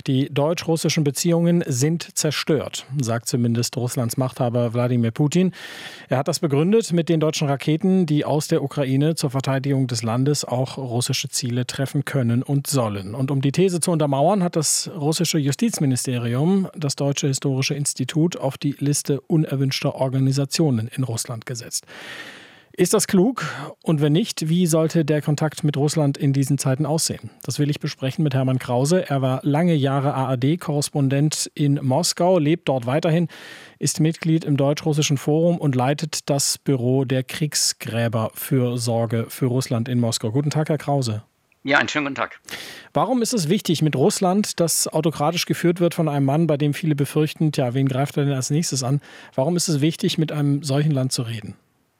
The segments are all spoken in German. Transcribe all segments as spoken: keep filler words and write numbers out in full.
Die deutsch-russischen Beziehungen sind zerstört, sagt zumindest Russlands Machthaber Wladimir Putin. Er hat das begründet mit den deutschen Raketen, die aus der Ukraine zur Verteidigung des Landes auch russische Ziele treffen können und sollen. Und um die These zu untermauern, hat das russische Justizministerium das Deutsche Historische Institut auf die Liste unerwünschter Organisationen in Russland gesetzt. Ist das klug? Und wenn nicht, wie sollte der Kontakt mit Russland in diesen Zeiten aussehen? Das will ich besprechen mit Hermann Krause. Er war lange Jahre A R D-Korrespondent in Moskau, lebt dort weiterhin, ist Mitglied im Deutsch-Russischen Forum und leitet das Büro der Kriegsgräberfürsorge für Russland in Moskau. Guten Tag, Herr Krause. Ja, einen schönen guten Tag. Warum ist es wichtig mit Russland, das autokratisch geführt wird von einem Mann, bei dem viele befürchten, tja, wen greift er denn als nächstes an? Warum ist es wichtig, mit einem solchen Land zu reden?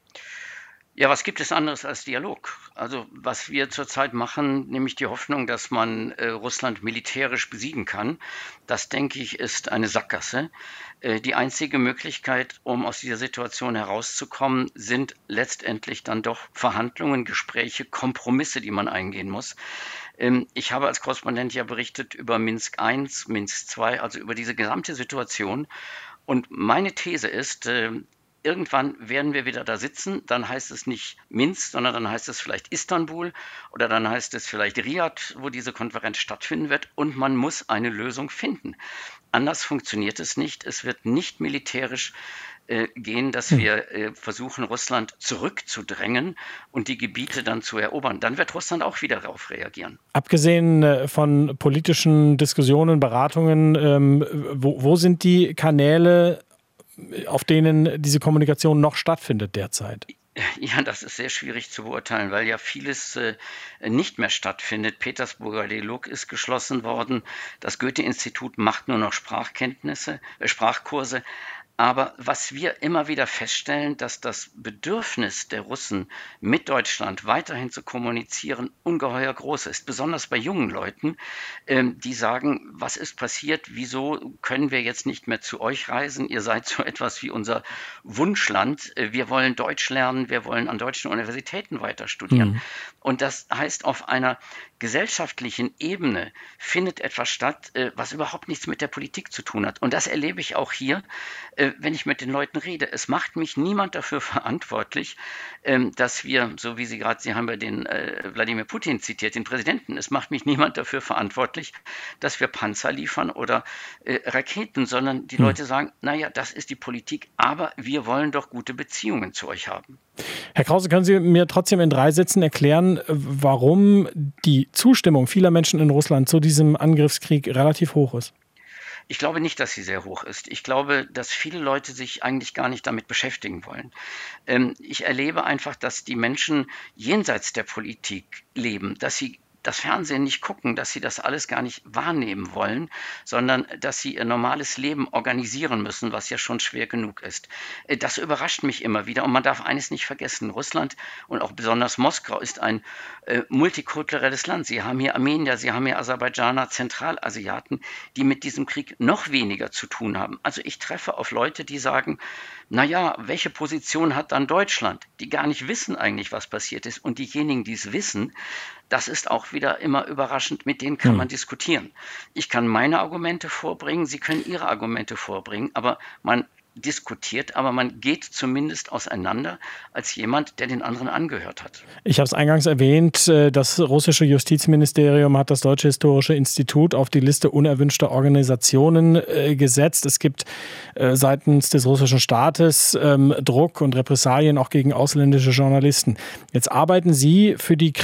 Ja, was gibt es anderes als Dialog? Also was wir zurzeit machen, nämlich die Hoffnung, dass man äh, Russland militärisch besiegen kann, das, denke ich, ist eine Sackgasse. Äh, die einzige Möglichkeit, um aus dieser Situation herauszukommen, sind letztendlich dann doch Verhandlungen, Gespräche, Kompromisse, die man eingehen muss. Ähm, ich habe als Korrespondent ja berichtet über Minsk eins, Minsk zwei, also über diese gesamte Situation. Und meine These ist, äh, Irgendwann werden wir wieder da sitzen, dann heißt es nicht Minsk, sondern dann heißt es vielleicht Istanbul oder dann heißt es vielleicht Riad, wo diese Konferenz stattfinden wird, und man muss eine Lösung finden. Anders funktioniert es nicht. Es wird nicht militärisch äh, gehen, dass wir äh, versuchen, Russland zurückzudrängen und die Gebiete dann zu erobern. Dann wird Russland auch wieder darauf reagieren. Abgesehen von politischen Diskussionen, Beratungen, ähm, wo, wo sind die Kanäle, auf denen diese Kommunikation noch stattfindet derzeit? Ja, das ist sehr schwierig zu beurteilen, weil ja vieles äh, nicht mehr stattfindet. Petersburger Dialog ist geschlossen worden. Das Goethe-Institut macht nur noch Sprachkenntnisse, äh, Sprachkurse. Aber was wir immer wieder feststellen, dass das Bedürfnis der Russen mit Deutschland weiterhin zu kommunizieren ungeheuer groß ist, besonders bei jungen Leuten, ähm, die sagen, was ist passiert, wieso können wir jetzt nicht mehr zu euch reisen, ihr seid so etwas wie unser Wunschland, wir wollen Deutsch lernen, wir wollen an deutschen Universitäten weiter studieren. Mhm. Und das heißt, auf einer gesellschaftlichen Ebene findet etwas statt, äh, was überhaupt nichts mit der Politik zu tun hat. Und das erlebe ich auch hier, äh, wenn ich mit den Leuten rede. Es macht mich niemand dafür verantwortlich, ähm, dass wir, so wie Sie gerade, Sie haben ja den äh, Wladimir Putin zitiert, den Präsidenten, es macht mich niemand dafür verantwortlich, dass wir Panzer liefern oder äh, Raketen, sondern die hm. Leute sagen, naja, das ist die Politik, aber wir wollen doch gute Beziehungen zu euch haben. Herr Krause, können Sie mir trotzdem in drei Sätzen erklären, warum die Zustimmung vieler Menschen in Russland zu diesem Angriffskrieg relativ hoch ist? Ich glaube nicht, dass sie sehr hoch ist. Ich glaube, dass viele Leute sich eigentlich gar nicht damit beschäftigen wollen. Ähm, ich erlebe einfach, dass die Menschen jenseits der Politik leben, dass sie das Fernsehen nicht gucken, dass sie das alles gar nicht wahrnehmen wollen, sondern dass sie ihr normales Leben organisieren müssen, was ja schon schwer genug ist. Das überrascht mich immer wieder und man darf eines nicht vergessen, Russland und auch besonders Moskau ist ein äh, multikulturelles Land. Sie haben hier Armenier, Sie haben hier Aserbaidschaner, Zentralasiaten, die mit diesem Krieg noch weniger zu tun haben. Also ich treffe auf Leute, die sagen, naja, welche Position hat dann Deutschland? Die gar nicht wissen eigentlich, was passiert ist. Und diejenigen, die es wissen, das ist auch wieder immer überraschend, mit denen kann hm. man diskutieren. Ich kann meine Argumente vorbringen, Sie können Ihre Argumente vorbringen, aber man diskutiert, aber man geht zumindest auseinander als jemand, der den anderen angehört hat. Ich habe es eingangs erwähnt, das russische Justizministerium hat das Deutsche Historische Institut auf die Liste unerwünschter Organisationen gesetzt. Es gibt seitens des russischen Staates Druck und Repressalien auch gegen ausländische Journalisten. Jetzt arbeiten Sie für die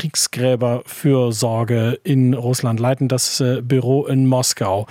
Kriegsgräberfürsorge in Russland, leiten das Büro in Moskau.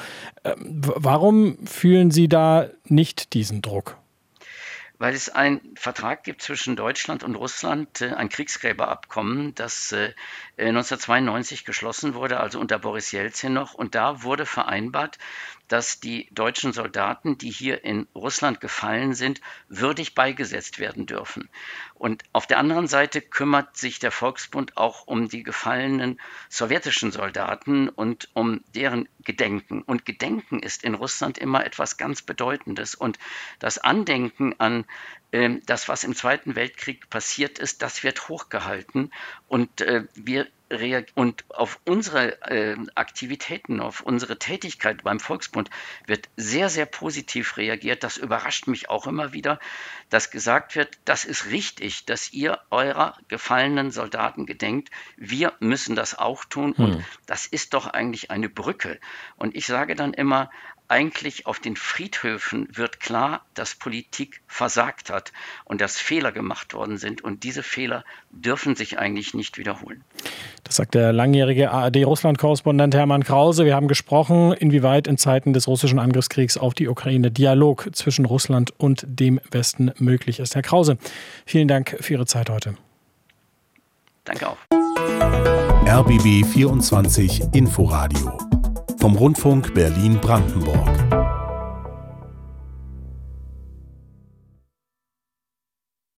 Warum fühlen Sie da nicht diesen Druck? Weil es einen Vertrag gibt zwischen Deutschland und Russland, ein Kriegsgräberabkommen, das neunzehnhundertzweiundneunzig geschlossen wurde, also unter Boris Jelzin noch. Und da wurde vereinbart, dass die deutschen Soldaten, die hier in Russland gefallen sind, würdig beigesetzt werden dürfen. Und auf der anderen Seite kümmert sich der Volksbund auch um die gefallenen sowjetischen Soldaten und um deren Gedenken. Und Gedenken ist in Russland immer etwas ganz Bedeutendes. Und das Andenken an äh, das, was im Zweiten Weltkrieg passiert ist, das wird hochgehalten. Und äh, wir und auf unsere äh, Aktivitäten, auf unsere Tätigkeit beim Volksbund wird sehr, sehr positiv reagiert. Das überrascht mich auch immer wieder, dass gesagt wird, das ist richtig, dass ihr eurer gefallenen Soldaten gedenkt. Wir müssen das auch tun und hm. das ist doch eigentlich eine Brücke. Und ich sage dann immer, eigentlich auf den Friedhöfen wird klar, dass Politik versagt hat und dass Fehler gemacht worden sind. Und diese Fehler dürfen sich eigentlich nicht wiederholen. Das sagt der langjährige A R D-Russland-Korrespondent Hermann Krause. Wir haben gesprochen, inwieweit in Zeiten des russischen Angriffskriegs auf die Ukraine Dialog zwischen Russland und dem Westen möglich ist. Herr Krause, vielen Dank für Ihre Zeit heute. Danke auch. R B B vierundzwanzig Inforadio vom Rundfunk Berlin-Brandenburg.